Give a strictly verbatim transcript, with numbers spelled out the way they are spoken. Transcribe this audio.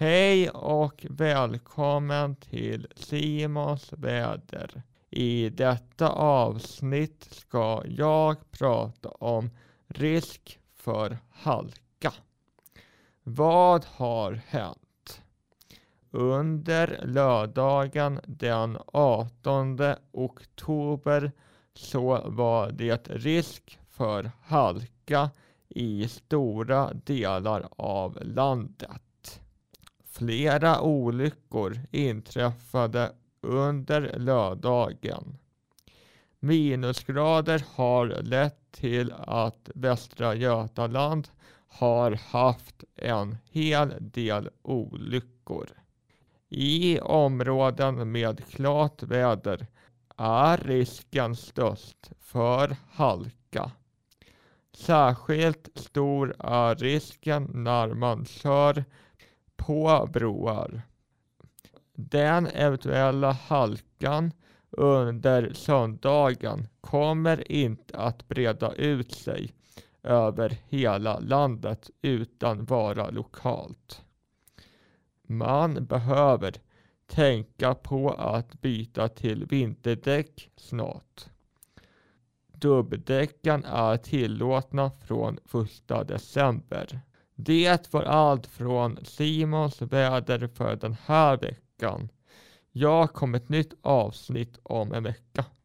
Hej och välkommen till Simons väder. I detta avsnitt ska jag prata om risk för halka. Vad har hänt? Under lördagen den artonde oktober så var det risk för halka i stora delar av landet. Flera olyckor inträffade under lördagen. Minusgrader har lett till att Västra Götaland har haft en hel del olyckor. I områden med klart väder är risken störst för halka. Särskilt stor är risken när man kör på broar. Den eventuella halkan under söndagen kommer inte att breda ut sig över hela landet utan vara lokalt. Man behöver tänka på att byta till vinterdäck snart. Dubbdäcken är tillåtna från första december. Det var allt från Simons väder för den här veckan. Jag kommer ett nytt avsnitt om en vecka.